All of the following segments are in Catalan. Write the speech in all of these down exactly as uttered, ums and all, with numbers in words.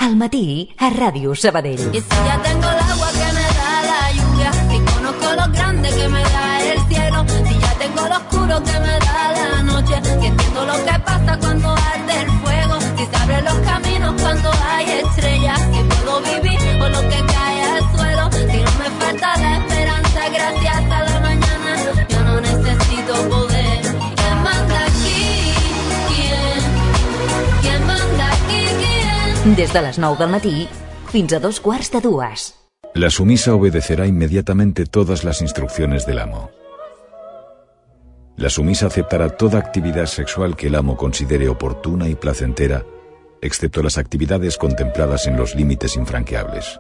Al matí, a Ràdio Sabadell. Y si ya tengo el agua que me da la lluvia, si conozco lo grande que me da el cielo, si ya tengo lo oscuro que me da la noche, si entiendo lo que pasa cuando arde el fuego, si se abren los caminos cuando hay estrellas, si puedo vivir con lo que cae al suelo, si no me falta la esperanza gracias a la mañana, yo no necesito poder. ¿Quién manda aquí? ¿Quién? ¿Quién manda aquí? ¿Quién? Des de les nou del matí fins a dos quarts de dues. La sumisa obedecerá inmediatamente todas las instrucciones del amo. La sumisa aceptará toda actividad sexual que el amo considere oportuna y placentera, excepto las actividades contempladas en los límites infranqueables.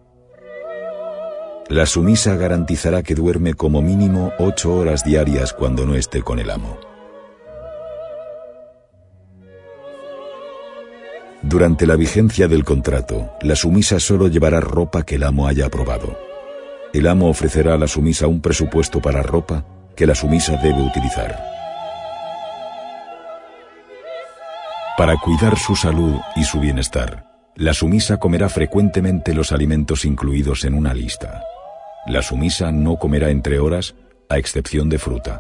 La sumisa garantizará que duerme como mínimo ocho horas diarias cuando no esté con el amo. Durante la vigencia del contrato, la sumisa solo llevará ropa que el amo haya aprobado. El amo ofrecerá a la sumisa un presupuesto para ropa que la sumisa debe utilizar. Para cuidar su salud y su bienestar, la sumisa comerá frecuentemente los alimentos incluidos en una lista. La sumisa no comerá entre horas, a excepción de fruta.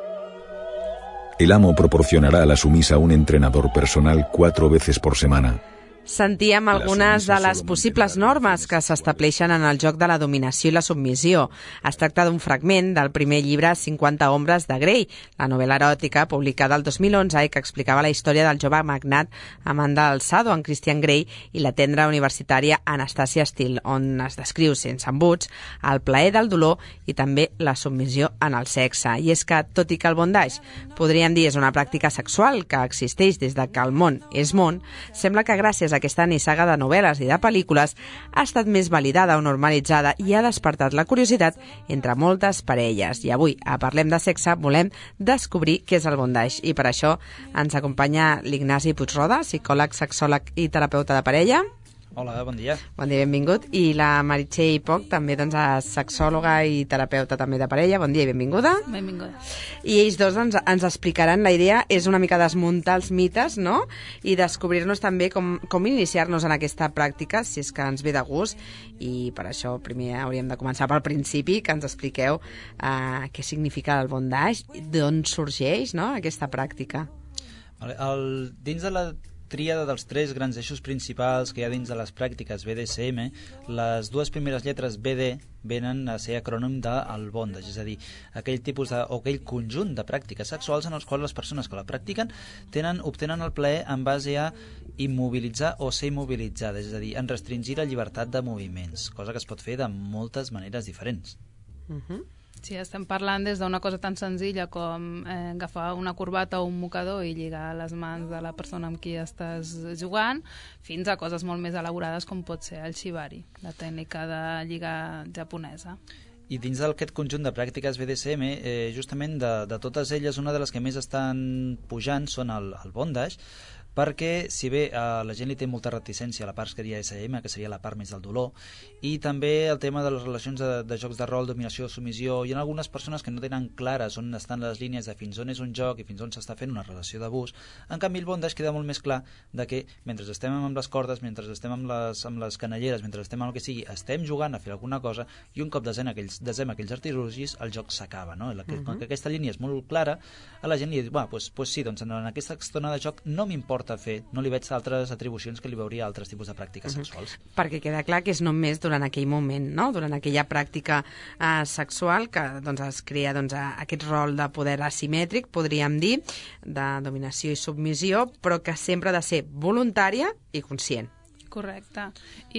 El amo proporcionarà a la sumisa un entrenador personal cuatro veces por semana. Sentíem algunes de les possibles normes que s'estableixen en el joc de la dominació i la submissió. Es tracta d'un fragment del primer llibre cinquanta ombres de Grey, la novel·la eròtica publicada el dos mil onze i que explicava la història del jove magnat Amanda Alzado, en Christian Grey, i la tendra universitària Anastasia Steele, on es descriu sense embuts el plaer del dolor i també la submissió en el sexe. I és que, tot i que el bondage podríem dir és una pràctica sexual que existeix des de que el món és món, sembla que gràcies a aquesta nissaga de novel·les i de pel·lícules ha estat més validada o normalitzada i ha despertat la curiositat entre moltes parelles. I avui, a Parlem de Sexe, volem descobrir què és el bondage. I per això ens acompanya l'Ignasi Puigroda, psicòleg, sexòleg i terapeuta de parella. Hola, bon dia. Bon dia, benvingut. I la Meritxell Poch, també doncs, sexòloga i terapeuta també de parella. Bon dia i benvinguda. Benvinguda. I ells dos ens, ens explicaran, la idea és una mica desmuntar els mites, no? I descobrir-nos també com, com iniciar-nos en aquesta pràctica, si és que ens ve de gust. I per això primer hauríem de començar pel principi, que ens expliqueu uh, què significa el bondage, d'on sorgeix, no?, aquesta pràctica. Vale, el, dins de la tríada dels tres grans eixos principals que hi ha dins de les pràctiques B D S M, les dues primeres lletres B D venen a ser acrònim del bondage, és a dir, aquell tipus de, o aquell conjunt de pràctiques sexuals en els quals les persones que la practiquen tenen, obtenen el plaer en base a immobilitzar o ser immobilitzades, és a dir, en restringir la llibertat de moviments, cosa que es pot fer de moltes maneres diferents. Uh-huh. Sí, estem parlant des d'una cosa tan senzilla com eh, agafar una corbata o un mocador i lligar les mans de la persona amb qui estàs jugant, fins a coses molt més elaborades com pot ser el shibari, la tècnica de lligar japonesa. I dins d'aquest conjunt de pràctiques B D S M, eh, justament de, de totes elles, una de les que més estan pujant són el, el bondage, perquè si bé eh, la gent li té molta reticència a la part que diria S M, que seria la part més del dolor, i també el tema de les relacions de, de jocs de rol, dominació, submissió, hi ha algunes persones que no tenen clares on estan les línies de fins on és un joc i fins on s'està fent una relació d'abús. En canvi, el bondage queda molt més clar de que mentre estem amb les cordes, mentre estem amb les, amb les canelleres, mentre estem amb el que sigui, estem jugant a fer alguna cosa i un cop desem aquells, desem aquells artiluggis, el joc s'acaba, no? La, que, uh-huh. que aquesta línia és molt clara, a la gent li diu, bueno, pues, pues sí, doncs en aquesta estona de joc no m'importa fer, no li veig altres atribucions que li veuria a altres tipus de pràctiques uh-huh. sexuals. Perquè queda clar que és només durant aquell moment, no? Durant aquella pràctica eh, sexual que doncs, es crea doncs, aquest rol de poder asimètric, podríem dir, de dominació i submissió, però que sempre ha de ser voluntària i conscient. Correcte.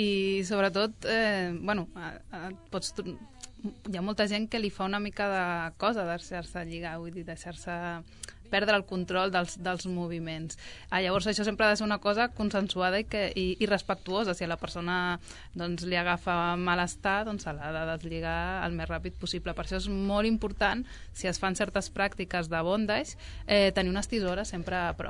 I sobretot, eh, bueno, eh, pots... hi ha molta gent que li fa una mica de cosa deixar-se lligar, vull dir, deixar-se perdre el control dels, dels moviments. Ah, llavors això sempre ha de ser una cosa consensuada i, que, i, i respectuosa. Si a la persona doncs, li agafa malestar, doncs se l'ha de deslligar el més ràpid possible. Per això és molt important, si es fan certes pràctiques de bondage, eh, tenir unes tisores sempre a prop,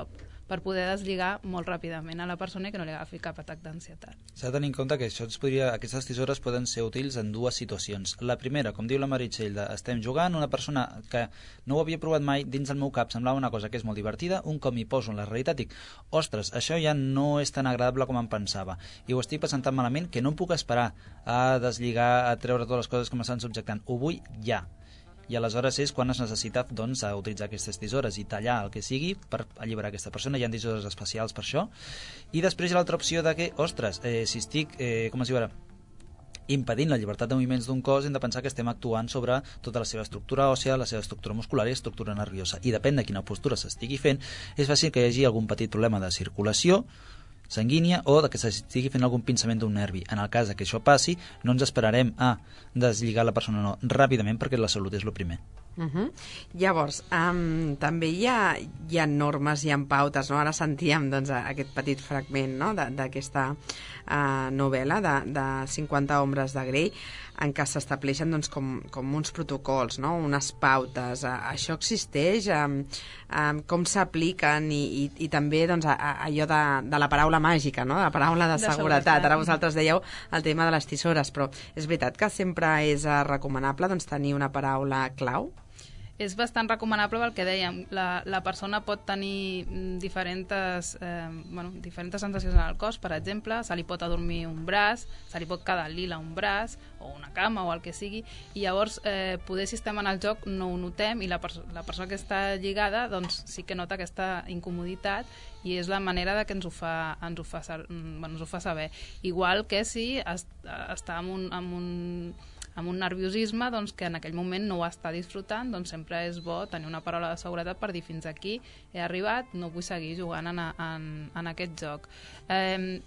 per poder deslligar molt ràpidament a la persona i que no li agafi cap atac d'ansietat. S'ha de tenir en compte que això ens podria, aquestes tisores poden ser útils en dues situacions. La primera, com diu la Meritxell, de, estem jugant, una persona que no ho havia provat mai, dins del meu cap semblava una cosa que és molt divertida, un cop m'hi poso en la realitat dic, ostres, això ja no és tan agradable com em pensava, i ho estic passant tan malament que no em puc esperar a deslligar, a treure totes les coses que m'estan subjectant, ho vull ja. I aleshores és quan es necessita doncs, a utilitzar aquestes tisores i tallar el que sigui per alliberar aquesta persona. Hi ha tisores especials per això. I després hi ha l'altra opció de que, ostres, eh, si estic, eh, com es diu ara, impedint la llibertat de moviments d'un cos, hem de pensar que estem actuant sobre tota la seva estructura òssia, la seva estructura muscular i estructura nerviosa. I depèn de quina postura s'estigui fent, és fàcil que hi hagi algun petit problema de circulació sanguínia o de que s'estigui fent algun pinçament d'un nervi. En el cas de que això passi, no ens esperarem a deslligar la persona no, ràpidament, perquè la salut és el primer. Uh -huh. Llavors, um, també hi ha, hi ha normes, hi ha pautes, no? Ara sentíem doncs, aquest petit fragment, no? d'aquesta uh, novel·la de, de cinquanta ombres de Grey, en què s'estableixen doncs, com, com uns protocols, no? Unes pautes. Uh, això existeix? Um, um, com s'apliquen? I, i, i també doncs, a, a, allò de, de la paraula màgica, no? La paraula de, de seguretat. seguretat. Ara vosaltres dèieu el tema de les tisores, però és veritat que sempre és uh, recomanable doncs, tenir una paraula clau? És bastant recomanable pel que dèiem. La, la persona pot tenir diferents, eh, bueno, diferents sensacions en el cos. Per exemple, se li pot adormir un braç, se li pot quedar lila un braç, o una cama, o el que sigui, i llavors eh, poder si estem en el joc no ho notem, i la, perso la persona que està lligada doncs, sí que nota aquesta incomoditat, i és la manera de que ens ho fa, ens ho fa, bueno, ens ho fa saber. Igual que si es, està en un... En un amb un nerviosisme doncs, que en aquell moment no ho està disfrutant, doncs sempre és bo tenir una paraula de seguretat per dir fins aquí he arribat, no vull seguir jugant en, en, en aquest joc. Eh,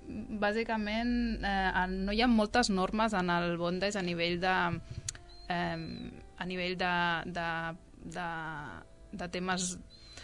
bàsicament eh, no hi ha moltes normes en el bondage a nivell de eh, a nivell de de, de, de temes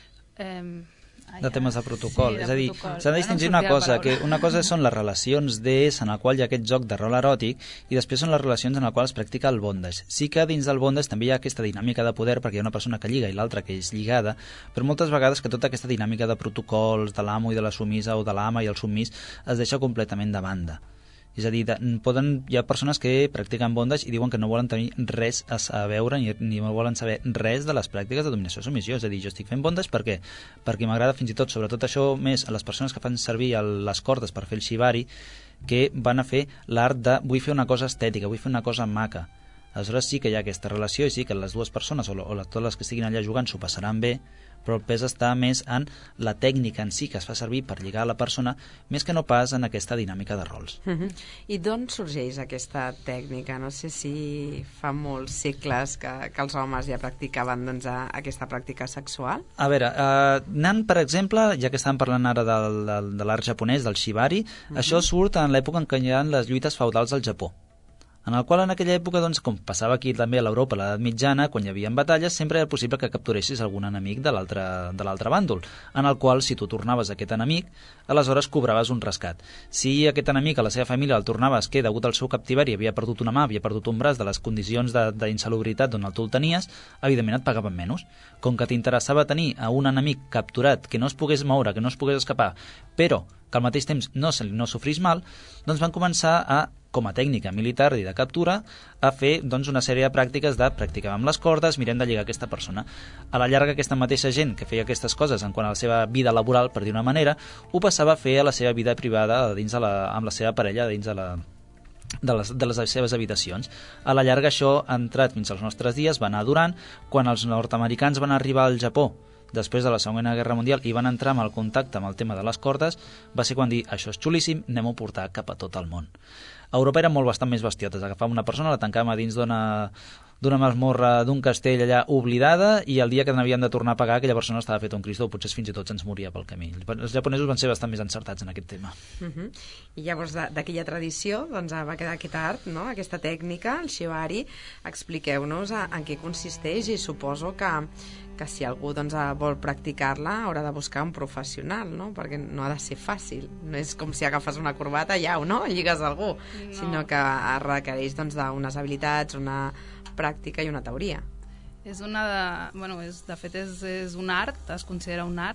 eh, de temes de protocol, sí, és a dir, s'ha de distingir una cosa, que una cosa són les relacions d'és en el qual hi ha aquest joc de rol eròtic i després són les relacions en el qual es practica el bondage. Sí que dins del bondage també hi ha aquesta dinàmica de poder perquè hi ha una persona que lliga i l'altra que és lligada, però moltes vegades que tota aquesta dinàmica de protocols de l'amo i de la sumisa o de l'ama i el submís es deixa completament de banda. És a dir, de, poden, hi ha persones que practiquen bondage i diuen que no volen tenir res a, a veure ni, ni no volen saber res de les pràctiques de dominació i submissió. És a dir, jo estic fent bondage perquè, perquè m'agrada fins i tot, sobretot això més a les persones que fan servir el, les cordes per fer el shibari, que van a fer l'art de vull fer una cosa estètica, vull fer una cosa maca. Aleshores sí que hi ha aquesta relació i sí que les dues persones o, o les, totes les que estiguin allà jugant s'ho passaran bé, però el pes està més en la tècnica en si que es fa servir per lligar a la persona, més que no pas en aquesta dinàmica de rols. Uh -huh. I d'on sorgeix aquesta tècnica? No sé si fa molts segles que, que els homes ja practicaven doncs, a, aquesta pràctica sexual. A veure, eh, anant, per exemple, ja que estàvem parlant ara del, del, de l'art japonès, del shibari, uh -huh. això surt en l'època en què hi ha les lluites feudals al Japó, en el qual en aquella època, doncs, com passava aquí també a l'Europa a l'edat mitjana, quan hi havia batalles, sempre era possible que capturessis algun enemic de l'altre bàndol, en el qual, si tu tornaves a aquest enemic, aleshores cobraves un rescat. Si aquest enemic a la seva família el tornaves que, degut al seu captiveri, havia perdut una mà, havia perdut un braç de les condicions d'insalubritat on tu el tenies, evidentment et pagaven menys. Com que t'interessava tenir a un enemic capturat que no es pogués moure, que no es pogués escapar, però que al mateix temps no, no sofrís mal, doncs van començar a, com a tècnica militar i de captura, a fer doncs, una sèrie de pràctiques de practicar amb les cordes, mirem de lligar aquesta persona. A la llarga, aquesta mateixa gent que feia aquestes coses en quant a la seva vida laboral, per dir una manera, ho passava a fer a la seva vida privada dins de la, amb la seva parella dins de la de les, de les seves habitacions. A la llarga això ha entrat fins als nostres dies, va anar durant, quan els nord-americans van arribar al Japó després de la Segona Guerra Mundial i van entrar amb el contacte amb el tema de les cordes, va ser quan dir, això és xulíssim, anem-ho a portar cap a tot el món. A Europa eren molt bastant més bestiotes, agafàvem una persona, la tancàvem a dins d'una d'una masmorra d'un castell allà oblidada i el dia que n'havíem de tornar a pagar aquella persona estava fet un cristo o potser fins i tot se'ns moria pel camí. Els japonesos van ser bastant més encertats en aquest tema. Uh -huh. I llavors d'aquella tradició doncs, va quedar aquest art, no? Aquesta tècnica, el shibari. Expliqueu-nos en què consisteix i suposo que que si algú doncs, vol practicar-la haurà de buscar un professional, no? Perquè no ha de ser fàcil. No és com si agafes una corbata i au, no? Lligues algú, no. Sinó que requereix doncs, d'unes habilitats, una pràctica i una teoria. És una de, bueno, és, de fet és, és un art, es considera un art,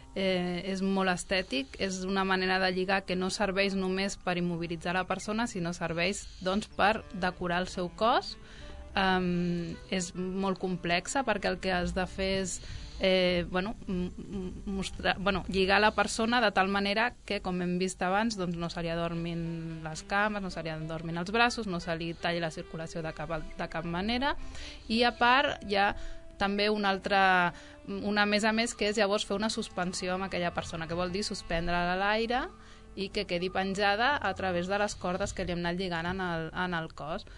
eh, és molt estètic, és una manera de lligar que no serveix només per immobilitzar la persona, sinó serveix doncs, per decorar el seu cos. Um, és molt complexa perquè el que has de fer és Eh, bueno, mostrar, bueno, lligar la persona de tal manera que, com hem vist abans, doncs no se li adormin les cames, no se li adormin els braços, no se li talli la circulació de cap, de cap manera, i a part hi ha també una altra, una més a més, que és llavors fer una suspensió amb aquella persona, que vol dir suspendre-la a l'aire i que quedi penjada a través de les cordes que li hem anat lligant en el, en el cos.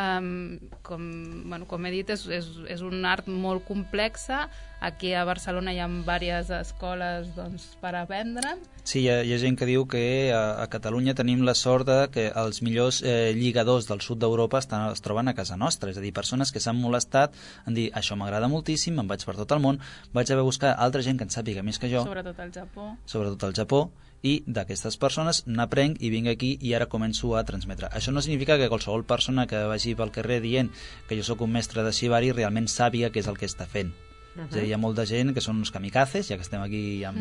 Um, com, bueno, com he dit, és, és, és un art molt complexa. Aquí a Barcelona hi ha diverses escoles doncs, per aprendre. Sí, hi ha, hi ha gent que diu que a, a Catalunya tenim la sort de que els millors eh, lligadors del sud d'Europa estan, es troben a casa nostra, és a dir, persones que s'han molestat en dir, això m'agrada moltíssim, em vaig per tot el món, vaig haver buscar altra gent que en sàpiga més que jo, sobretot al Japó, sobretot al Japó, i d'aquestes persones n'aprenc i vinc aquí i ara començo a transmetre. Això no significa que qualsevol persona que vagi pel carrer dient que jo sóc un mestre de shibari realment sàpiga què és el que està fent. Uh-huh. És a dir, hi ha molta gent que són uns kamikazes, ja que estem aquí amb,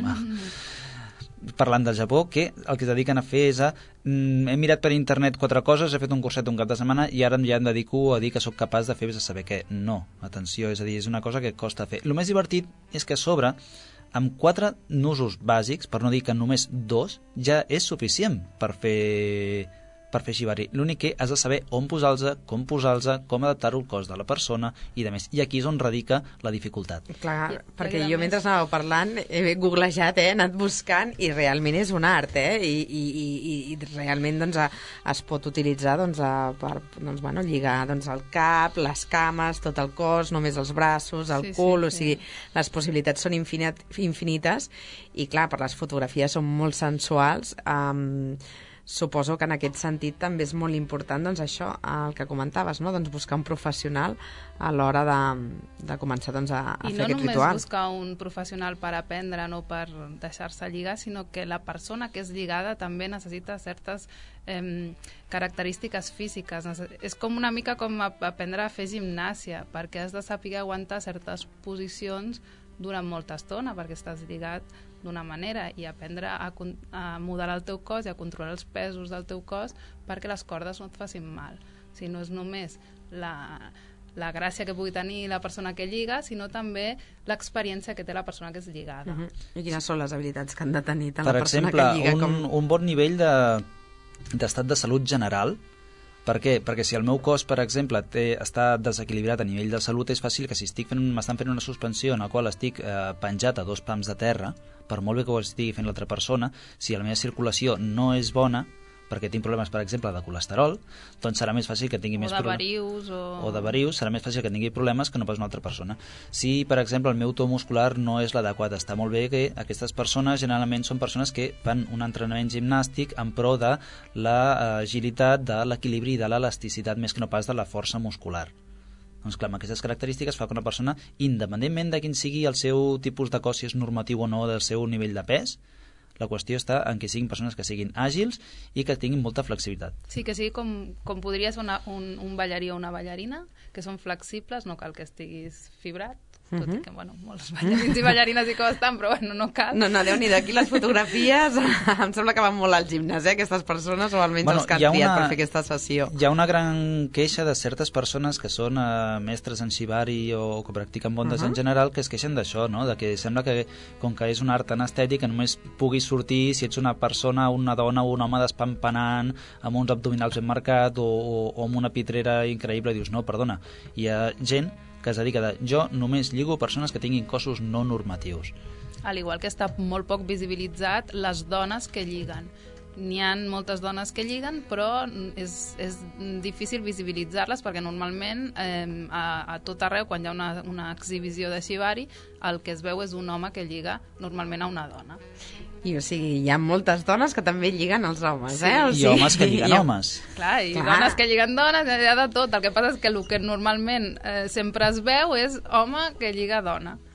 uh-huh. parlant del Japó, que el que es dediquen a fer és a... Mm, he mirat per internet quatre coses, he fet un curset un cap de setmana i ara ja em dedico a dir que sóc capaç de fer vés a saber què. No, atenció, és a dir, és una cosa que costa fer. El més divertit és que a sobre, amb quatre nusos bàsics, per no dir que només dos, ja és suficient per fer, per fer shibari. L'únic que has de saber on posar-los, com posar-los, com adaptar-ho al cos de la persona i de més. I aquí és on radica la dificultat. Clar, I, perquè i jo mentre anàveu parlant he googlejat, eh, he anat buscant i realment és un art, eh? I, i, i, i realment doncs, a, es pot utilitzar doncs, a, per doncs, bueno, lligar doncs, el cap, les cames, tot el cos, només els braços, el sí, cul, sí, o sigui, sí. les possibilitats són infinit, infinites i clar, per les fotografies són molt sensuals. Um, Suposo que en aquest sentit també és molt important doncs, això, el que comentaves, no? Doncs buscar un professional a l'hora de, de començar doncs, a, a I fer no aquest ritual. I no només buscar un professional per aprendre, no per deixar-se lligar, sinó que la persona que és lligada també necessita certes eh, característiques físiques. És com una mica com aprendre a fer gimnàsia, perquè has de saber aguantar certes posicions durant molta estona, perquè estàs lligat d'una manera, i aprendre a, a modelar el teu cos i a controlar els pesos del teu cos perquè les cordes no et facin mal. O sigui, no és només la, la gràcia que pugui tenir la persona que lliga, sinó també l'experiència que té la persona que és lligada. Uh-huh. I quines són les habilitats que han de tenir tant per la persona exemple, que lliga un, com... un bon nivell de, d'estat de salut general. Per què? Perquè si el meu cos, per exemple, té, està desequilibrat a nivell de salut, és fàcil que si estic fent, m'estan fent una suspensió en la qual estic eh, penjat a dos pams de terra, per molt bé que ho estigui fent l'altra persona, si la meva circulació no és bona, perquè tinc problemes, per exemple, de colesterol, doncs serà més fàcil que tingui o més de problemes. varius, o... o de varius, serà més fàcil que tingui problemes que no pas una altra persona. Si, per exemple, el meu to muscular no és l'adequat, està molt bé que aquestes persones generalment són persones que fan un entrenament gimnàstic en pro de l'agilitat, de l'equilibri i de l'elasticitat, més que no pas de la força muscular. Doncs clar, amb aquestes característiques fa que una persona, independentment de quin sigui el seu tipus de cos, si és normatiu o no del seu nivell de pes, la qüestió està en que siguin persones que siguin àgils i que tinguin molta flexibilitat. Sí, que sigui com, com podria ser una, un, un ballarí o una ballarina, que són flexibles, no cal que estiguis fibrat, tot uh-huh. i que, bueno, molts ballarins i ballarines hi costen, però bueno, no cal. No, no, Déu-n'hi d'aquí les fotografies, em sembla que van molt al gimnàs, eh, aquestes persones, o almenys bueno, els que han triat per fer aquesta sessió. Hi ha una gran queixa de certes persones que són eh, mestres en shibari o que practiquen bondes uh-huh. en general, que es queixen d'això, no? De que sembla que, com que és un art tan estètic, que només puguis sortir si ets una persona, una dona o un home despampanant, amb uns abdominals ben marcats o, o, o amb una pitrera increïble, i dius, no, perdona, hi ha gent que es dedica de... Jo només lligo persones que tinguin cossos no normatius. Al igual que està molt poc visibilitzat les dones que lliguen. N'hi ha moltes dones que lliguen, però és, és difícil visibilitzar-les perquè normalment eh, a, a tot arreu, quan hi ha una, una exhibició de shibari, el que es veu és un home que lliga normalment a una dona. I o sigui, hi ha moltes dones que també lliguen els homes, sí. eh? O I sigui, homes que lliguen ha... homes. Clar, i Clar. dones que lliguen dones, hi ha de tot. El que passa és que el que normalment eh, sempre es veu és home que lliga dona.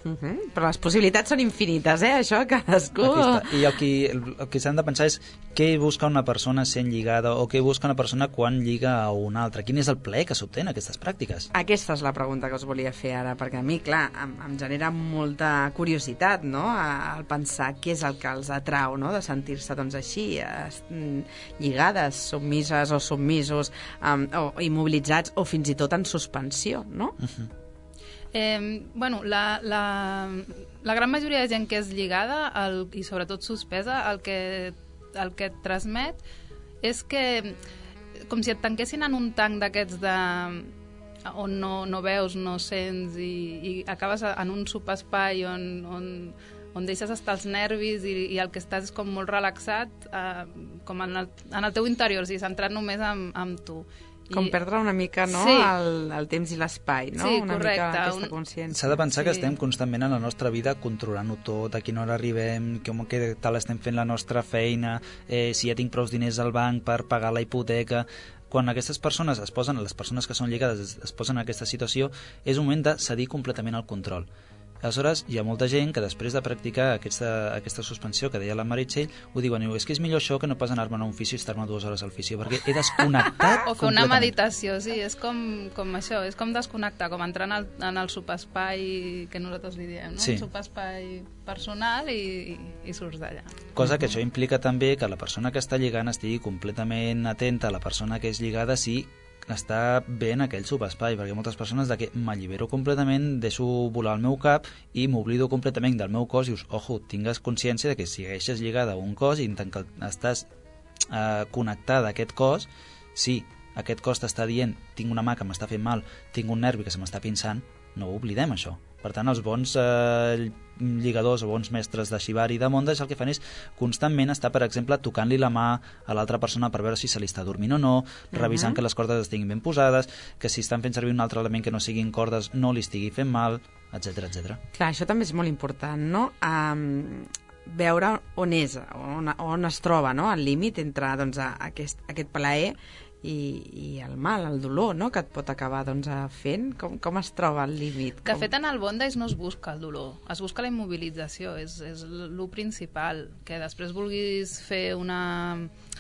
Uh-huh. Però les possibilitats són infinites, eh? Això, cadascú... I el que, el que s'han de pensar és què busca una persona sent lligada o què busca una persona quan lliga a una altra. Quin és el plaer que s'obté en aquestes pràctiques? Aquesta és la pregunta que us volia fer ara, perquè a mi, clar, em, em genera molta curiositat, no?, al pensar què és el que els atrau, no?, de sentir-se, doncs, així, lligades, submises o submisos, um, o immobilitzats, o fins i tot en suspensió, no? Uh-huh. Eh, bueno, la, la, la gran majoria de gent que és lligada el, i sobretot suspesa, el que, el que et transmet és que com si et tanquessin en un tanc d'aquests de on no, no veus, no sents i, i acabes en un subespai on, on, on deixes estar els nervis i, i el que estàs és com molt relaxat, eh, com en el, en el teu interior, o sigui, centrat només en, en tu. Com perdre una mica, no?, sí. el, el temps i l'espai, no? Sí, una correcte. Mica aquesta consciència. S'ha de pensar sí. que estem constantment en la nostra vida controlant-ho tot, a quina hora arribem, com que tal estem fent la nostra feina, eh, si ja tinc prou diners al banc per pagar la hipoteca. Quan aquestes persones es posen, les persones que són lligades es, es posen en aquesta situació, és un moment de cedir completament el control. Aleshores, hi ha molta gent que després de practicar aquesta, aquesta suspensió que deia la Meritxell, ho diuen, és que és millor això que no pas anar-me a un fisio i estar-me dues hores al fisio, perquè he desconnectat o fer una meditació, sí, és com, com això, és com desconnectar, com entrar en el, en el subespai que nosaltres li diem, no? Sí. Un subespai personal i, i, i surts d'allà. Cosa que això implica també que la persona que està lligant estigui completament atenta a la persona que és lligada si està bé en aquell subespai, perquè moltes persones de que m'allibero completament, deixo volar el meu cap i m'oblido completament del meu cos i dius, ojo, tingues consciència de que si segueixes lligada a un cos i en tant que estàs eh, connectada a aquest cos, sí, aquest cos t'està dient tinc una mà que m'està fent mal, tinc un nervi que se m'està pinçant, no ho oblidem això. Per tant, els bons eh, lligadors o bons mestres de Shibari i de Monda el que fan és constantment estar, per exemple, tocant-li la mà a l'altra persona per veure si se li està dormint o no, uh-huh. revisant que les cordes estiguin ben posades, que si estan fent servir un altre element que no siguin cordes no li estigui fent mal, etcètera, etcètera. Clar, això també és molt important, no? Um, veure on és, on, on es troba, no?, el límit entre, doncs, aquest, aquest plaer i, i el mal, el dolor, no?, que et pot acabar, doncs, fent. Com, com es troba el límit? De com... fet, en el bondage no es busca el dolor, es busca la immobilització, és, és lo principal. Que després vulguis fer una,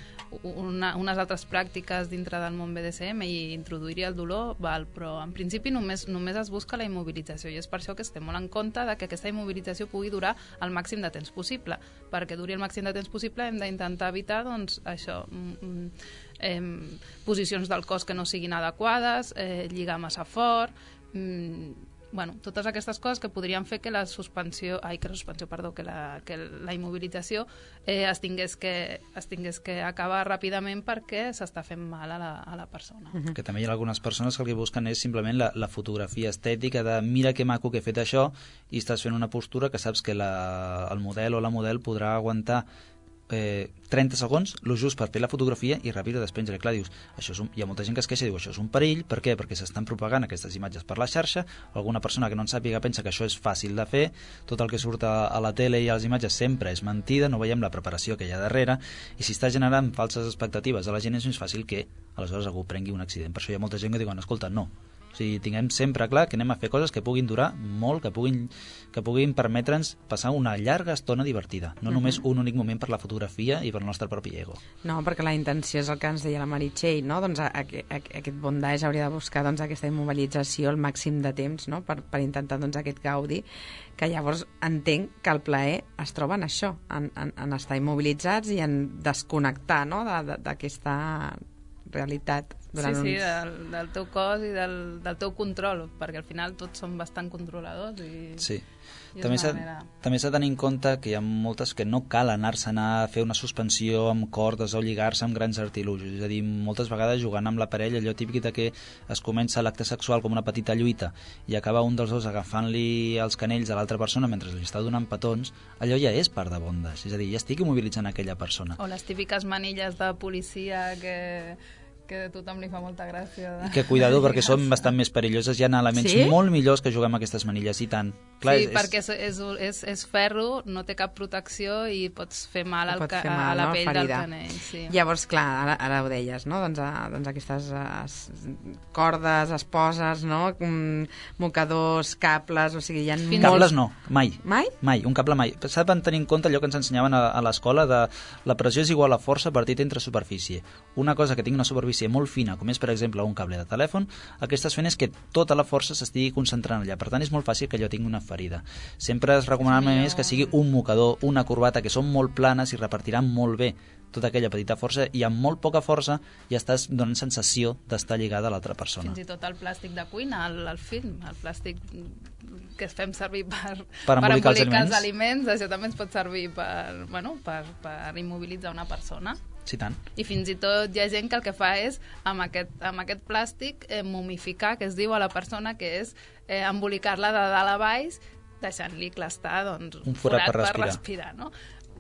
una, unes altres pràctiques dintre del món B D S M i introduir-hi el dolor, val, però en principi només, només es busca la immobilització i és per això que estem molt en compte de que aquesta immobilització pugui durar el màxim de temps possible. Perquè duri el màxim de temps possible hem d'intentar evitar, doncs, això... Mm, Eh, posicions del cos que no siguin adequades, eh, lligar massa fort, mm, bueno, totes aquestes coses que podrien fer que la suspensió, ai, que la suspensió, perdó, que la, que la immobilització eh, es, tingués que, es tingués que acabar ràpidament perquè s'està fent mal a la, a la persona. Uh-huh. Que també hi ha algunes persones que el que busquen és simplement la, la fotografia estètica de mira que maco que he fet això i estàs fent una postura que saps que la, el model o la model podrà aguantar Eh, trenta segons, lo just per fer la fotografia i ràpid ho despenja. Clar, dius, això és un... hi ha molta gent que es queixa i diu, això és un perill, per què? Perquè s'estan propagant aquestes imatges per la xarxa, alguna persona que no en sàpiga pensa que això és fàcil de fer, tot el que surt a, a la tele i a les imatges sempre és mentida, no veiem la preparació que hi ha darrere, i si està generant falses expectatives a la gent és més fàcil que aleshores algú prengui un accident. Per això hi ha molta gent que diuen, escolta, no, o sigui, tinguem sempre clar que anem a fer coses que puguin durar molt, que puguin, que puguin permetre'ns passar una llarga estona divertida, no uh-huh. només un únic moment per la fotografia i per el nostre propi ego. No, perquè la intenció és el que ens deia la Meritxell, no? Doncs a, a, a, aquest bondage hauria de buscar, doncs, aquesta immobilització el màxim de temps, no?, per, per intentar, doncs, aquest gaudi, que llavors entenc que el plaer es troba en això, en, en, en estar immobilitzats i en desconnectar, no?, d'aquesta realitat durant sí, sí, uns... del, del teu cos i del, del teu control, perquè al final tots som bastant controladors i, sí. i també s'ha manera... també s'ha de tenir en compte que hi ha moltes que no cal anar-se'n a fer una suspensió amb cordes o lligar-se amb grans artilugis, és a dir, moltes vegades jugant amb la parella, allò típic de que es comença l'acte sexual com una petita lluita i acaba un dels dos agafant-li els canells a l'altra persona mentre li està donant petons, allò ja és part de bondage, és a dir, ja estic immobilitzant aquella persona. O les típiques manilles de policia que... que a tothom li fa molta gràcia. De... I que cuidado, perquè són bastant més perilloses. Hi ha elements sí? molt millors que jugar amb aquestes manilles, i tant. Clar, sí, és, perquè és, és, és, és ferro, no té cap protecció i pots fer mal, al pot ca... fer mal, a la no? pell Ferida. del canell. Sí. Llavors, clar, ara, ara ho deies, no? Doncs, a, doncs aquestes es, cordes, esposes, no? Mm, mocadors, cables, o sigui, hi ha Fins... molts... Cables no, mai. Mai? Mai, un cable mai. S'ha de tenir en compte allò que ens ensenyaven a, a l'escola de la pressió és igual a força partit entre superfície. Una cosa que tingui una superfície molt fina, com és, per exemple, un cable de telèfon, el que estàs fent és que tota la força s'estigui concentrant allà. Per tant, és molt fàcil que allò tingui una ferida. Sempre es recomana sí, més que sigui un mocador, una corbata, que són molt planes i repartiran molt bé tota aquella petita força, i amb molt poca força ja estàs donant sensació d'estar lligada a l'altra persona. Fins i tot el plàstic de cuina, el, el film, el plàstic que es fem servir per, per embolicar, per embolicar els, els aliments, això també ens pot servir per, bueno, per, per immobilitzar una persona. Sí, tant. I fins i tot hi ha gent que el que fa és, amb aquest, amb aquest plàstic, eh, momificar, que es diu a la persona, que és eh, embolicar-la de dalt a baix, deixant-li clastar doncs, un forat, forat per respirar, per respirar no?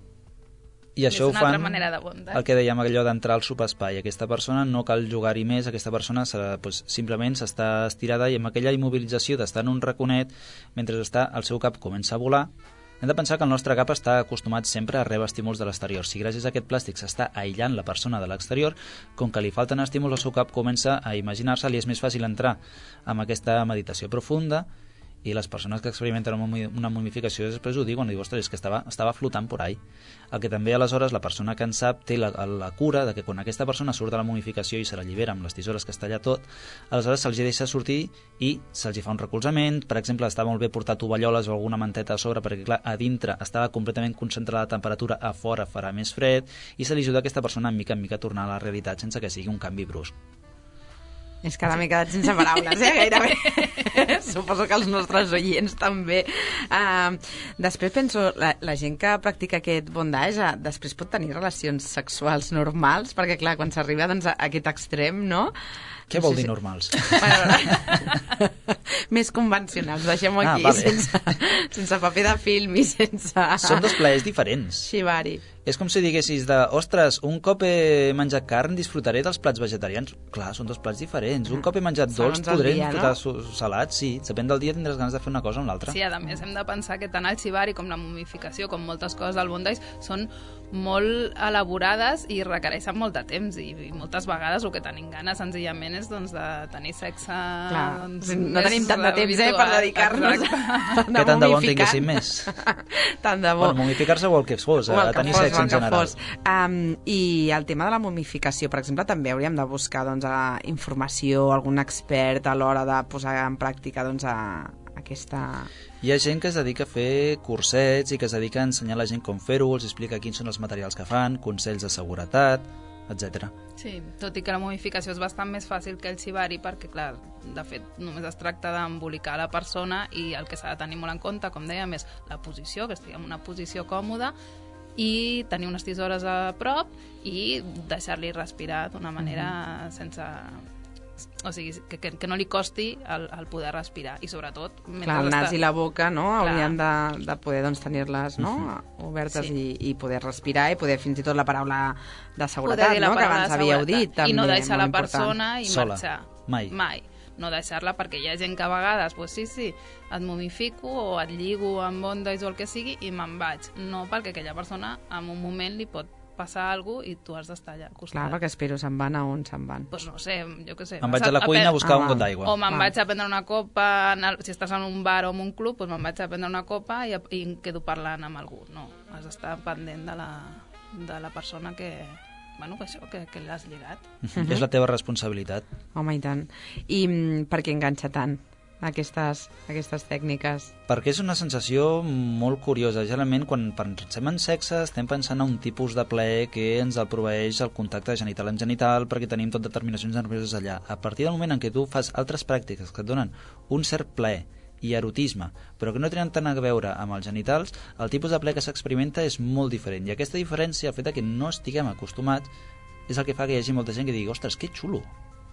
I això ho fan, de el que dèiem, allò d'entrar al subespai. Aquesta persona no cal jugar-hi més, aquesta persona serà, doncs, simplement s'està estirada, i amb aquella immobilització d'estar en un raconet, mentre està, el seu cap comença a volar. Hem de pensar que el nostre cap està acostumat sempre a rebre estímuls de l'exterior. Si gràcies a aquest plàstic s'està aïllant la persona de l'exterior, com que li falten estímuls, el seu cap comença a imaginar-se, li és més fàcil entrar amb aquesta meditació profunda, i les persones que experimenten una momificació després ho diuen, i diuen, ostres, és que estava, estava flotant por ahí. El que també aleshores la persona que en sap té la, la cura de que quan aquesta persona surt de la momificació i se l'allibera amb les tisores que està allà tot, aleshores se'ls deixa sortir i se'ls fa un recolzament. Per exemple, està molt bé portar tovalloles o alguna manteta a sobre, perquè clar, a dintre estava completament concentrada la temperatura, a fora farà més fred, i se li ajuda a aquesta persona en mica en mica a tornar a la realitat sense que sigui un canvi brusc. És que ara m'he quedat sense paraules, eh, gairebé. Suposo que els nostres oients també. Uh, després penso, la, la gent que practica aquest bondage uh, després pot tenir relacions sexuals normals, perquè clar, quan s'arriba doncs, a aquest extrem, no? Què vol dir normals? Bueno, més convencionals, deixem-ho aquí, ah, vale. sense, sense paper de film i sense... Són dos plaers diferents. Xivari. És com si diguessis de, ostres, un cop he menjat carn disfrutaré dels plats vegetarians. Clar, són dos plats diferents. Un cop he menjat dolç podré disfrutar no? salats, sí. Depèn del dia tindràs ganes de fer una cosa o l'altra. Sí, a més hem de pensar que tant el xivari com la momificació, com moltes coses del bondage, són molt elaborades i requereixen molt de temps, i, i moltes vegades el que tenim ganes senzillament és doncs, de tenir sexe... Clar, doncs, no tenim tant de temps eh, per dedicar-nos a que tant de bo en tinguéssim més. Tant de bo. Bueno, momificar-se vol que fos, a tenir sexe en general. Um, I el tema de la momificació, per exemple, també hauríem de buscar doncs, a informació, algun expert a l'hora de posar en pràctica doncs, a aquesta... Hi ha gent que es dedica a fer cursets i que es dedica a ensenyar a la gent com fer-ho, els explica quins són els materials que fan, consells de seguretat, etcètera. Sí, tot i que la momificació és bastant més fàcil que el xivari, perquè, clar, de fet, només es tracta d'embolicar la persona, i el que s'ha de tenir molt en compte, com dèiem, és la posició, que estigui en una posició còmoda, i tenir unes tisores a prop i deixar-li respirar d'una manera mm-hmm. sense... O sigui, que, que, que no li costi el, el poder respirar, i sobretot... Clar, el nas està... i la boca, no?, clar. Haurien de, de poder doncs, tenir-les no? uh-huh. obertes sí. i, i poder respirar, i poder fins i tot la paraula de seguretat, no?, que abans havíeu dit. També, i no deixar la important. persona i sola. Marxar. Mai. Mai. No deixar-la, perquè hi ha gent que a vegades, pues sí, sí, et momifico o et lligo amb bondage o el que sigui i me'n vaig. No, perquè aquella persona en un moment li pot passar alguna cosa i tu has d'estar allà al costat. Clar, perquè espero, se'n van a on se'n van? Doncs pues no sé, jo què sé. Em vaig a la cuina a buscar ah, un got d'aigua. O me'n vaig a prendre una copa, el, si estàs en un bar o en un club, doncs me'n vaig a prendre una copa i, i em quedo parlant amb algú. No, has d'estar pendent de la, de la persona que... Bueno, que això, que, que l'has lligat. Uh-huh. És la teva responsabilitat. Home, i tant. I mm, per què enganxa tant aquestes, aquestes tècniques? Perquè és una sensació molt curiosa. Generalment, quan pensem en sexe, estem pensant en un tipus de plaer que ens el proveeix el contacte genital amb genital, perquè tenim tot determinacions nervioses allà. A partir del moment en què tu fas altres pràctiques que et donen un cert plaer i erotisme, però que no tenen tant a veure amb els genitals, el tipus de plaer que s'experimenta és molt diferent. I aquesta diferència, el fet que no estiguem acostumats, és el que fa que hi hagi molta gent que digui, ostres, que xulo.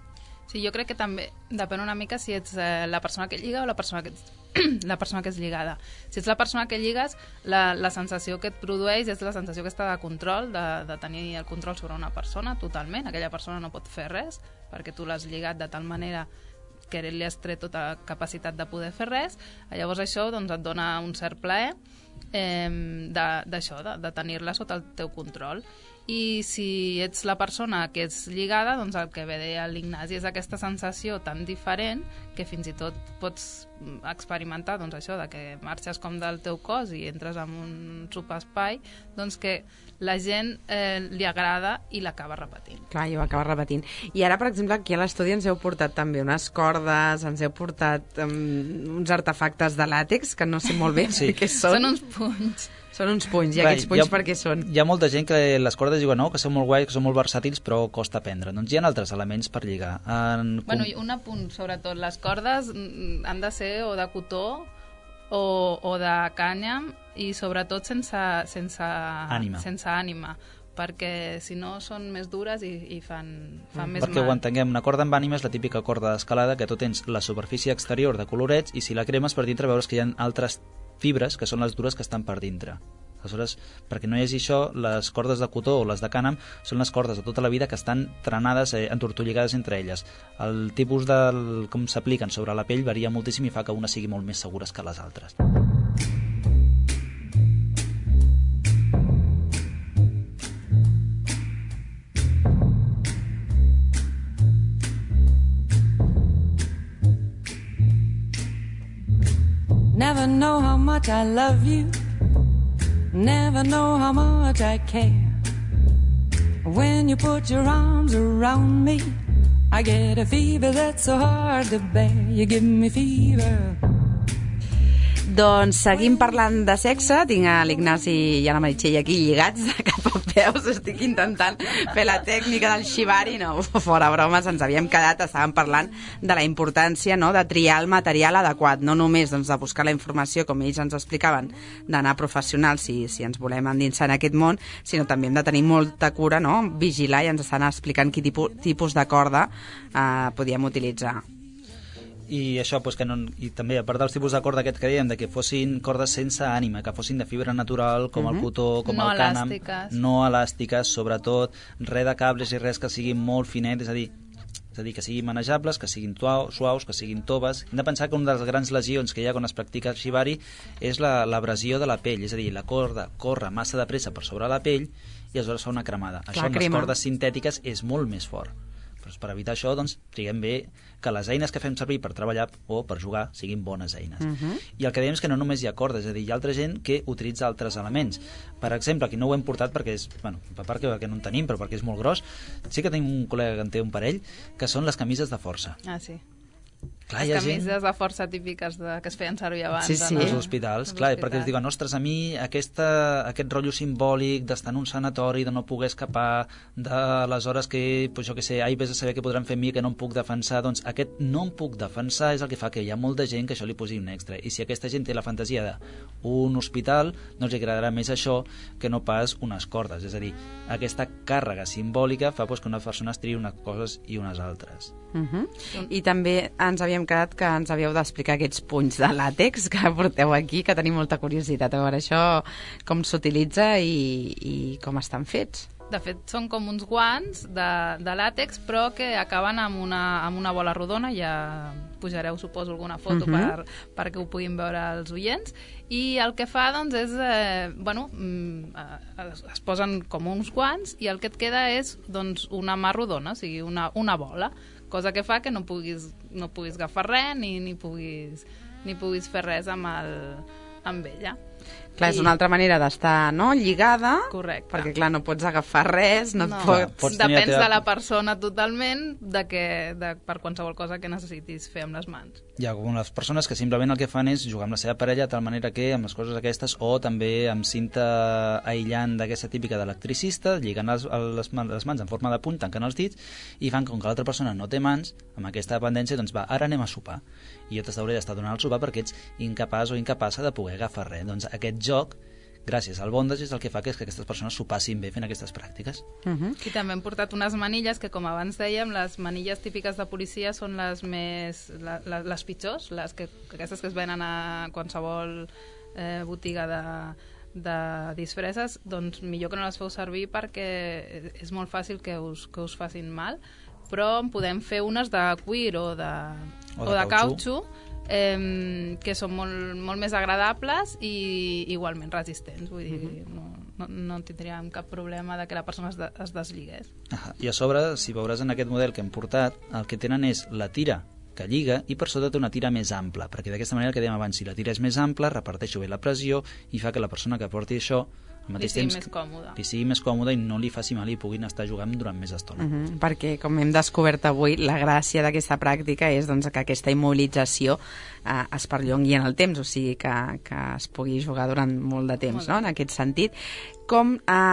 Sí, jo crec que també depèn una mica si ets eh, la persona que lliga o la persona que ets la persona que és lligada. Si ets la persona que lligues, la, la sensació que et produeix és la sensació que està de control, de, de tenir el control sobre una persona totalment. Aquella persona no pot fer res perquè tu l'has lligat de tal manera que li has tret tota capacitat de poder fer res. Llavors això doncs, et dona un cert plaer eh, d'això, de, de tenir-la sota el teu control. I si ets la persona que ets lligada, doncs el que ve deia l'Ignasi és aquesta sensació tan diferent que fins i tot pots experimentar doncs això, de que marxes com del teu cos i entres en un subespai, doncs que la gent eh, li agrada i l'acaba repetint. Clar, i ho acaba repetint. I ara, per exemple, aquí a l'estudi ens heu portat també unes cordes, ens heu portat um, uns artefactes de làtex, que no sé molt bé sí. què són. Són uns punys. Són uns punys, i aquests punys per què són? Hi ha molta gent que les cordes diuen no, que són molt guais, que són molt versàtils, però costa prendre. Doncs hi ha altres elements per lligar. En... Bueno, i un apunt, sobretot. Les cordes han de ser o de cotó o, o de cànyam i sobretot sense, sense, ànima. sense ànima, perquè si no són més dures i, i fan, fan mm. més perquè mal. Ho entenguem, una corda amb ànima és la típica corda d'escalada que tu tens la superfície exterior de colorets i si la cremes per dintre veus que hi ha altres fibres que són les dures que estan per dintre. Aleshores, perquè no hi hagi això, les cordes de cotó o les de cànem són les cordes de tota la vida que estan trenades, eh, entortolligades entre elles. El tipus de com s'apliquen sobre la pell varia moltíssim i fa que una sigui molt més segures que les altres. Never know how much I love you. Never know how much I care. When you put your arms around me, I get a fever that's so hard to bear. You give me fever. Doncs seguim parlant de sexe. Tinc a l'Ignasi i a la Meritxell aquí lligats de cap a peus. Estic intentant fer la tècnica del shibari. No, fora bromes, ens havíem quedat, estàvem parlant de la importància, no?, de triar el material adequat, no només doncs, de buscar la informació, com ells ens explicaven, d'anar professionals si, si ens volem endinsar en aquest món, sinó també hem de tenir molta cura, no?, vigilar, i ens estan explicant quin tipus, tipus de corda eh, podíem utilitzar. I això, pues, que no, i també a part dels tipus de corda aquest que dèiem, de que fossin cordes sense ànima, que fossin de fibra natural, com uh-huh. el cotó, com no el cànem, elàstiques. no elàstiques, sobretot, res de cables i res que siguin molt finet, és a dir, és a dir, que siguin manejables, que siguin suaus, que siguin toves. Hem de pensar que una de les grans lesions que hi ha quan es practica el shibari és la, l'abrasió de la pell, és a dir, la corda corre massa de pressa per sobre la pell i aleshores fa una cremada. Clar, això amb crema. Les cordes sintètiques és molt més fort. Però per evitar això, doncs, triguem bé que les eines que fem servir per treballar o per jugar siguin bones eines. Uh-huh. I el que dèiem és que no només hi ha cordes, és a dir, hi ha altra gent que utilitza altres elements. Per exemple, aquí no ho hem portat perquè és, bueno, per part que, que no en tenim, però perquè és molt gros, sí que tenim un col·lega que en té un parell, que són les camises de força. Ah, sí. Clar, les camises gent... de força típiques de, que es feien servir abans. Sí, sí. Als hospitals, clar, hospitals. Perquè es diuen, ostres, a mi aquesta, aquest rotllo simbòlic d'estar en un sanatori, de no poder escapar, de les hores que, pues, jo què sé, ai, vés a saber què podran fer amb mi, que no em puc defensar, doncs aquest no em puc defensar és el que fa que hi ha molta gent que això li posi un extra. I si aquesta gent té la fantasia d'un hospital, doncs li agradarà més això que no pas unes cordes. És a dir, aquesta càrrega simbòlica fa pues, que una persona es triï unes coses i unes altres. Uh-huh. I també ens havíem quedat que ens havíeu d'explicar aquests punys de làtex que porteu aquí, que tenim molta curiositat a veure això, com s'utilitza i, i com estan fets. De fet, són com uns guants de, de làtex, però que acaben amb una, amb una bola rodona. Ja pujareu, suposo, alguna foto uh-huh. per, perquè ho puguin veure els oients. I el que fa, doncs, és... Eh, bueno, es, es posen com uns guants i el que et queda és doncs, una mà rodona, o sigui, una, una bola, cosa que fa que no puguis, no puguis agafar res ni, ni, puguis, ni puguis fer res amb, el, amb ella. Clar, I... és una altra manera d'estar, no?, lligada. Correcte. Perquè, clar, no pots agafar res, no, no. et pots... pots Depens de la persona totalment de que, de, per qualsevol cosa que necessitis fer amb les mans. Hi ha algunes persones que simplement el que fan és jugar amb la seva parella de tal manera que amb les coses aquestes, o també amb cinta aïllant d'aquesta típica d'electricista, lliguen les, les, les mans en forma de punt, tanquen els dits i fan com que l'altra persona no té mans, amb aquesta dependència, doncs va, ara anem a sopar. I jo t'hauré d'estar donant el sopar perquè ets incapaç o incapaça de poder agafar res. Doncs aquest joc gràcies al bondage és el que fa que, que aquestes persones s'ho passin bé fent aquestes pràctiques. Uh-huh. I també hem portat unes manilles que, com abans dèiem, les manilles típiques de policia són les més la, la, les pitjors, les que, aquestes que es venen a qualsevol eh, botiga de, de disfresses, doncs millor que no les feu servir perquè és molt fàcil que us, que us facin mal, però en podem fer unes de cuir o de, o de, o de cautxú, Eh, que són molt, molt més agradables i igualment resistents, vull dir, mm-hmm. no, no, no tindríem cap problema de que la persona es, de, es desligués. Ah, I a sobre, si veuràs en aquest model que hem portat, el que tenen és la tira que lliga i per sota té una tira més ampla, perquè d'aquesta manera, el que dèiem abans, si la tira és més ampla, reparteixo bé la pressió i fa que la persona que porti això al mateix li sigui temps més còmode. li sigui més còmode i no li faci mal i puguin estar jugant durant més estona. Uh -huh, perquè, com hem descobert avui, la gràcia d'aquesta pràctica és doncs, que aquesta immobilització eh, es perllongui en el temps, o sigui que, que es pugui jugar durant molt de temps, molt no? En aquest sentit. Com,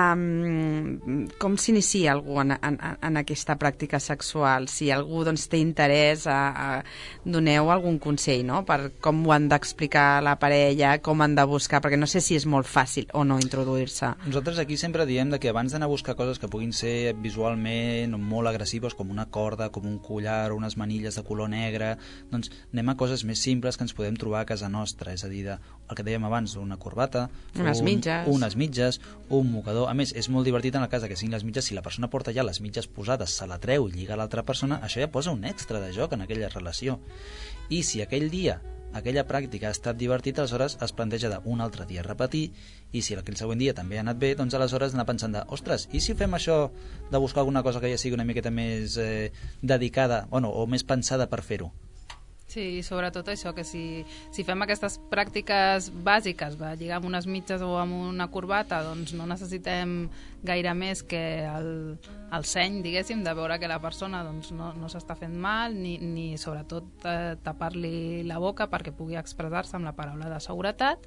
um, com s'inicia algú en, en, en aquesta pràctica sexual? Si algú doncs, té interès, a, a, doneu algun consell, no? Per com ho han d'explicar a la parella, com han de buscar, perquè no sé si és molt fàcil o no introduir-se. Nosaltres aquí sempre diem de que abans d'anar a buscar coses que puguin ser visualment molt agressives, com una corda, com un collar o unes manilles de color negre, doncs anem a coses més simples que ens podem trobar a casa nostra, és a dir, de, el que dèiem abans, una corbata, unes un, mitges, unes mitges, un mocador. A més, és molt divertit en el cas que siguin les mitges, si la persona porta ja les mitges posades, se la treu i lliga a l'altra persona, això ja posa un extra de joc en aquella relació. I si aquell dia aquella pràctica ha estat divertida, aleshores es planteja d'un altre dia repetir, i si aquell següent dia també ha anat bé, doncs aleshores anar pensant de, ostres, i si fem això de buscar alguna cosa que ja sigui una miqueta més eh, dedicada, bueno, o més pensada per fer-ho? Sí, i sobretot això, que si, si fem aquestes pràctiques bàsiques, va, lligar amb unes mitges o amb una corbata, doncs no necessitem gaire més que el, el seny, diguéssim, de veure que la persona doncs, no, no s'està fent mal, ni, ni sobretot eh, tapar-li la boca perquè pugui expressar-se amb la paraula de seguretat.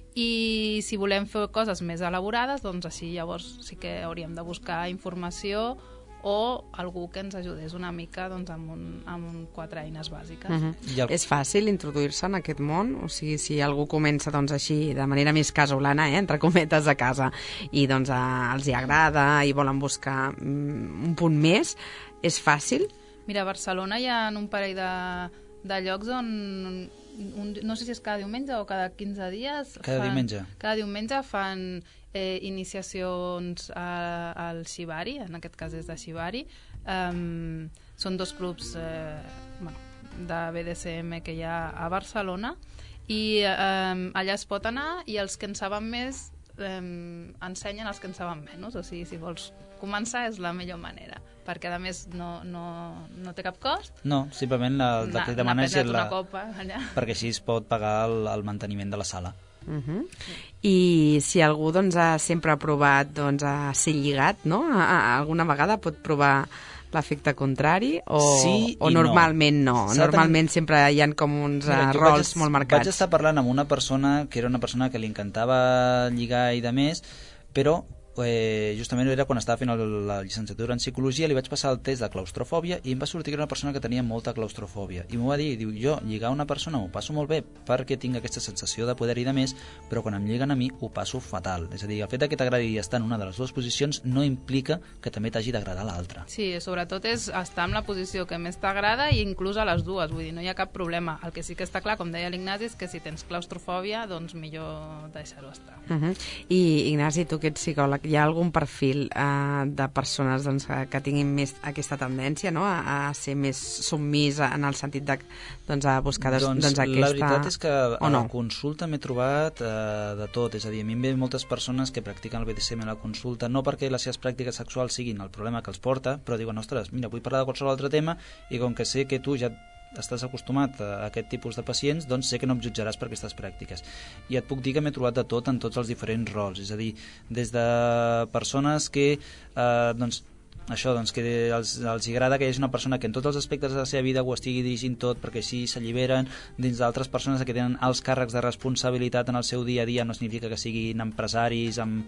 I si volem fer coses més elaborades, doncs així llavors sí que hauríem de buscar informació o algú que ens ajudés una mica doncs, amb, un, amb quatre eines bàsiques. Uh-huh. el... És fàcil introduir-se en aquest món? O sigui, si algú comença doncs, així, de manera més casolana, eh, entre cometes, a casa, i doncs, a, els hi agrada i volen buscar mm, un punt més, és fàcil? Mira, a Barcelona hi ha un parell de, de llocs on... Un, no sé si és cada diumenge o cada quinze dies. Cada fan, diumenge. Cada diumenge fan eh, iniciacions a, al Shibari, en aquest cas és de Shibari. Um, són dos clubs eh, bueno, de B D S M que hi ha a Barcelona i um, allà es pot anar i els que en saben més um, ensenyen els que en saben menys. O sigui, si vols començar és la millor manera, perquè a més no, no, no té cap cost. No, simplement el que demana és la... copa allà. Perquè així es pot pagar el, el manteniment de la sala. Uh-huh. I si algú doncs, ha sempre ha provat doncs, a ser lligat, no? A, a, alguna vegada pot provar l'efecte contrari o, sí o normalment no? no? Normalment ten... sempre hi ha com uns Mira, rols vaig, molt marcats. Vaig estar parlant amb una persona que era una persona que li encantava lligar i de més, però eh, justament era quan estava fent el, la llicenciatura en psicologia, li vaig passar el test de claustrofòbia i em va sortir que era una persona que tenia molta claustrofòbia i m'ho va dir, diu, jo lligar una persona m'ho passo molt bé perquè tinc aquesta sensació de poder i de més, però quan em lliguen a mi ho passo fatal, és a dir, el fet que t'agradi estar en una de les dues posicions no implica que també t'hagi d'agradar l'altra. Sí, sobretot és estar en la posició que més t'agrada i inclús a les dues, vull dir, no hi ha cap problema. El que sí que està clar, com deia l'Ignasi, és que si tens claustrofòbia, doncs millor deixar-ho estar. Uh-huh. I Ignasi, tu que ets psicòleg, hi ha algun perfil eh, de persones doncs, que tinguin més aquesta tendència, no? a, a ser més submís en el sentit de doncs, a buscar doncs, doncs, doncs aquesta... La veritat és que a no? la consulta m'he trobat eh, de tot, és a dir, a mi em ve moltes persones que practiquen el B D S M a la consulta, no perquè les seves pràctiques sexuals siguin el problema que els porta, però diuen, ostres, mira, vull parlar de qualsevol altre tema i com que sé que tu ja estàs acostumat a aquest tipus de pacients, doncs sé que no em jutjaràs per aquestes pràctiques. I et puc dir que m'he trobat de tot en tots els diferents rols, és a dir, des de persones que eh, doncs, això, doncs, que els, els agrada que hi hagi una persona que en tots els aspectes de la seva vida ho estigui dirigint tot perquè així s'alliberen, dins d'altres persones que tenen alts càrrecs de responsabilitat en el seu dia a dia, no significa que siguin empresaris amb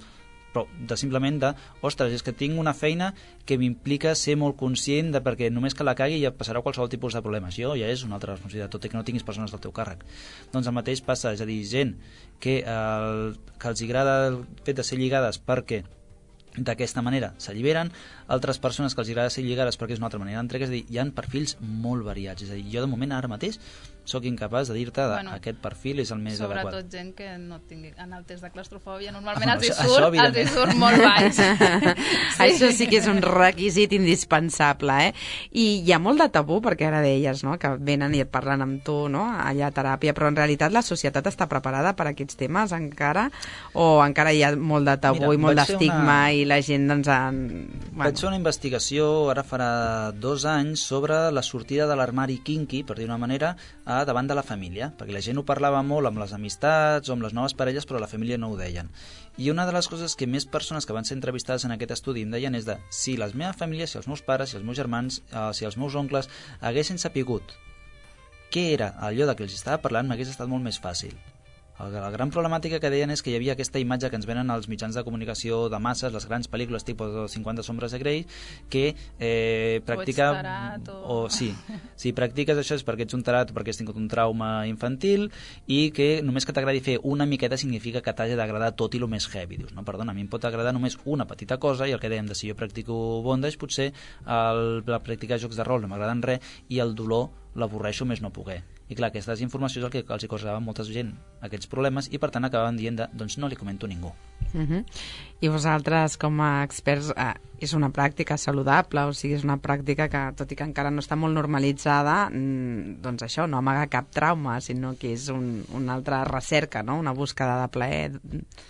però de simplement de, ostres, és que tinc una feina que m'implica ser molt conscient de perquè només que la cagui ja passarà qualsevol tipus de problemes. Jo ja és una altra responsabilitat, tot i que no tinguis persones del teu càrrec. Doncs el mateix passa, és a dir, gent que, el, que els agrada el fet de ser lligades perquè d'aquesta manera s'alliberen, altres persones que els agrada ser lligades perquè és una altra manera d'entregar, és a dir, hi ha perfils molt variats, és a dir, jo de moment ara mateix sóc incapaç de dir-te bueno, aquest perfil és el més sobretot adequat. Sobretot gent que no tingui en el test de claustrofòbia, normalment ah, els, hi això, surt, això, els hi surt molt baix. Sí. Això sí que és un requisit indispensable, eh? I hi ha molt de tabú, perquè ara deies, no?, que venen i et parlen amb tu, no?, allà a teràpia, però en realitat la societat està preparada per a aquests temes encara, o encara hi ha molt de tabú Mira, i molt d'estigma una... i la gent, doncs... En... Bueno. Vaig fer una investigació, ara farà dos anys, sobre la sortida de l'armari kinky, per dir una manera, a davant de la família, perquè la gent ho parlava molt amb les amistats o amb les noves parelles, però la família no ho deien. I una de les coses que més persones que van ser entrevistades en aquest estudi em deien és de si la meva família, si els meus pares, si els meus germans, eh, si els meus oncles haguessin sapigut què era allò de què els estava parlant, m'hagués estat molt més fàcil. La gran problemàtica que deien és que hi havia aquesta imatge que ens venen als mitjans de comunicació de masses, les grans pel·lícules tipus cinquanta sombres de Grey, que eh, practica... O ets tarat, o... o... Sí, si practiques això és perquè ets un tarat o perquè has tingut un trauma infantil i que només que t'agradi fer una miqueta significa que t'hagi d'agradar tot i el més heavy. Dius, no, perdona, a mi em pot agradar només una petita cosa i el que dèiem de si jo practico bondage, potser el, el practicar jocs de rol no m'agraden res i el dolor l'avorreixo més no poder. I clar, aquesta informació és el que els hi causava a molta gent aquests problemes i per tant acabaven dient de, doncs no li comento a ningú. Uh -huh. I vosaltres com a experts eh, és una pràctica saludable, o sigui, és una pràctica que tot i que encara no està molt normalitzada, doncs això, no amaga cap trauma, sinó que és un, una altra recerca, no?, una búsqueda de plaer.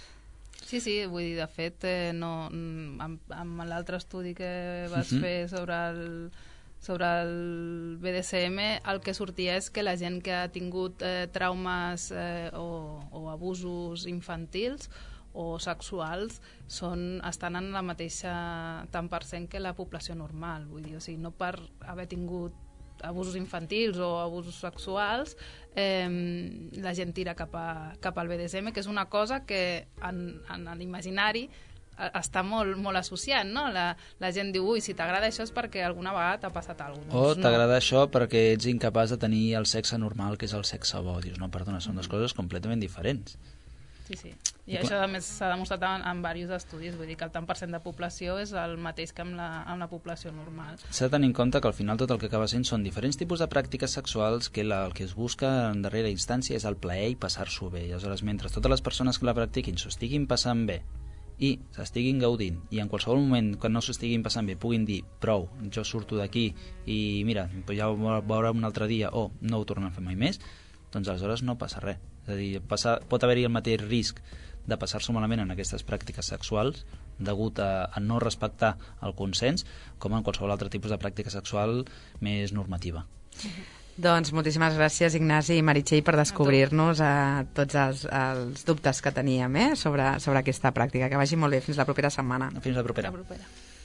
Sí, sí, vull dir, de fet, eh, no, amb, amb l'altre estudi que vas uh -huh. fer sobre el sobre el B D S M, el que sortia és que la gent que ha tingut eh, traumes eh, o, o abusos infantils o sexuals són, estan en la mateixa tant per cent que la població normal, vull dir, o sigui, no per haver tingut abusos infantils o abusos sexuals eh, la gent tira cap, a, cap al B D S M, que és una cosa que en, en l'imaginari està molt, molt associat, no? La, la gent diu, ui, si t'agrada això és perquè alguna vegada t'ha passat alguna cosa. O t'agrada no. això perquè ets incapaç de tenir el sexe normal, que és el sexe bo. Dius, no, perdona, són dues coses completament diferents. Sí, sí. I, I això, a més, s'ha demostrat en, en diversos estudis, vull dir que el tant per cent de població és el mateix que amb la, amb la població normal. S'ha de tenir en compte que al final tot el que acaba sent són diferents tipus de pràctiques sexuals que la, el que es busca en darrera instància és el plaer i passar-s'ho bé. I aleshores, mentre totes les persones que la practiquin s'ho estiguin passant bé i s'estiguin gaudint i en qualsevol moment que no s'estiguin passant bé puguin dir prou, jo surto d'aquí i mira, ja ho veurem un altre dia o no ho tornem a fer mai més, doncs aleshores no passa res. És a dir, passa, pot haver-hi el mateix risc de passar-s'ho malament en aquestes pràctiques sexuals degut a, a no respectar el consens com en qualsevol altre tipus de pràctica sexual més normativa. Doncs moltíssimes gràcies, Ignasi i Meritxell, per descobrir-nos a tots els, els dubtes que teníem eh, sobre, sobre aquesta pràctica. Que vagi molt bé. Fins la propera setmana. Fins la propera. La propera.